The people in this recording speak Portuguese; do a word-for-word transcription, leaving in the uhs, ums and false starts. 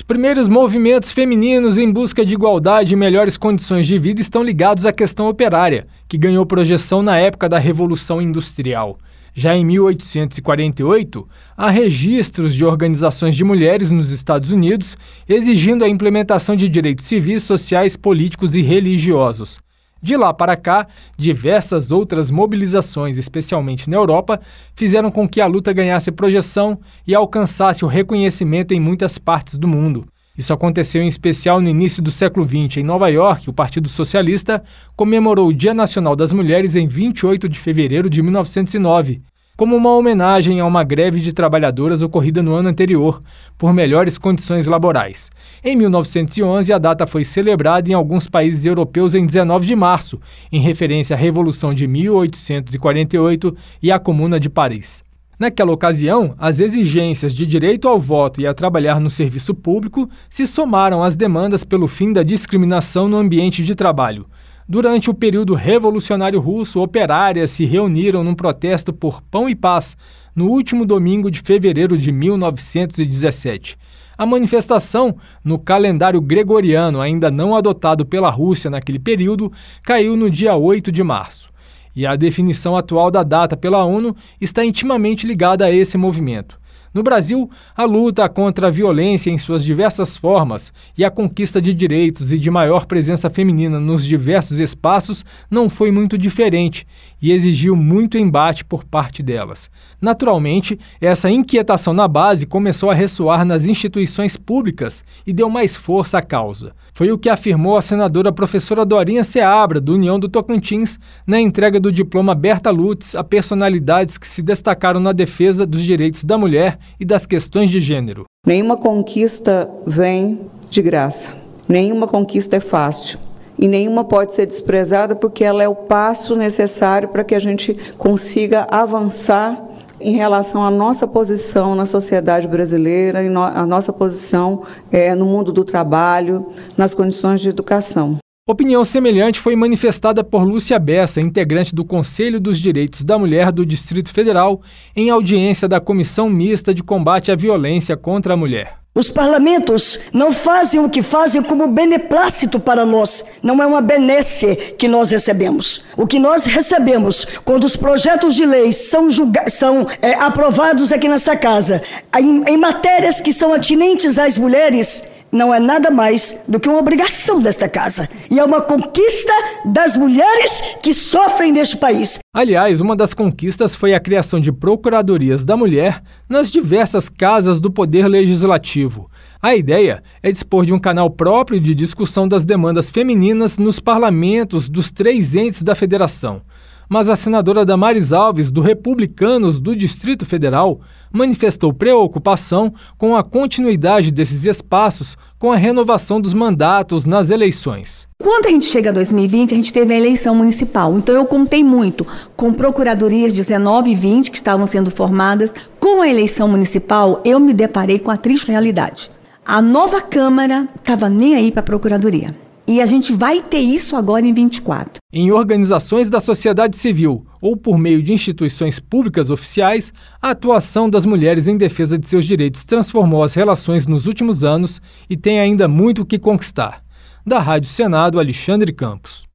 Os primeiros movimentos femininos em busca de igualdade e melhores condições de vida estão ligados à questão operária, que ganhou projeção na época da Revolução Industrial. Já em mil oitocentos e quarenta e oito, há registros de organizações de mulheres nos Estados Unidos exigindo a implementação de direitos civis, sociais, políticos e religiosos. De lá para cá, diversas outras mobilizações, especialmente na Europa, fizeram com que a luta ganhasse projeção e alcançasse o reconhecimento em muitas partes do mundo. Isso aconteceu em especial no início do século vinte. Em Nova York, o Partido Socialista comemorou o Dia Nacional das Mulheres em vinte e oito de fevereiro de mil novecentos e nove, como uma homenagem a uma greve de trabalhadoras ocorrida no ano anterior, por melhores condições laborais. Em mil novecentos e onze, a data foi celebrada em alguns países europeus em dezenove de março, em referência à Revolução de mil oitocentos e quarenta e oito e à Comuna de Paris. Naquela ocasião, as exigências de direito ao voto e a trabalhar no serviço público se somaram às demandas pelo fim da discriminação no ambiente de trabalho. Durante o período revolucionário russo, operárias se reuniram num protesto por pão e paz no último domingo de fevereiro de mil novecentos e dezessete. A manifestação, no calendário gregoriano ainda não adotado pela Rússia naquele período, caiu no dia oito de março. E a definição atual da data pela ONU está intimamente ligada a esse movimento. No Brasil, a luta contra a violência em suas diversas formas e a conquista de direitos e de maior presença feminina nos diversos espaços não foi muito diferente e exigiu muito embate por parte delas. Naturalmente, essa inquietação na base começou a ressoar nas instituições públicas e deu mais força à causa. Foi o que afirmou a senadora professora Dorinha Seabra, do União do Tocantins, na entrega do diploma Berta Lutz a personalidades que se destacaram na defesa dos direitos da mulher e das questões de gênero. Nenhuma conquista vem de graça, nenhuma conquista é fácil e nenhuma pode ser desprezada porque ela é o passo necessário para que a gente consiga avançar em relação à nossa posição na sociedade brasileira, e no, a nossa posição é, no mundo do trabalho, nas condições de educação. Opinião semelhante foi manifestada por Lúcia Bessa, integrante do Conselho dos Direitos da Mulher do Distrito Federal, em audiência da Comissão Mista de Combate à Violência contra a Mulher. Os parlamentos não fazem o que fazem como beneplácito para nós, não é uma benesse que nós recebemos. O que nós recebemos quando os projetos de lei são, julga- são é, aprovados aqui nessa casa, em, em matérias que são atinentes às mulheres, não é nada mais do que uma obrigação desta casa. E é uma conquista das mulheres que sofrem neste país. Aliás, uma das conquistas foi a criação de procuradorias da mulher nas diversas casas do Poder Legislativo. A ideia é dispor de um canal próprio de discussão das demandas femininas nos parlamentos dos três entes da federação. Mas a senadora Damares Alves, do Republicanos do Distrito Federal, manifestou preocupação com a continuidade desses espaços com a renovação dos mandatos nas eleições. Quando a gente chega a dois mil e vinte, a gente teve a eleição municipal. Então eu contei muito com procuradorias dezenove e vinte que estavam sendo formadas. Com a eleição municipal, eu me deparei com a triste realidade. A nova Câmara estava nem aí para a procuradoria. E a gente vai ter isso agora em vinte e quatro. Em organizações da sociedade civil ou por meio de instituições públicas oficiais, a atuação das mulheres em defesa de seus direitos transformou as relações nos últimos anos e tem ainda muito o que conquistar. Da Rádio Senado, Alexandre Campos.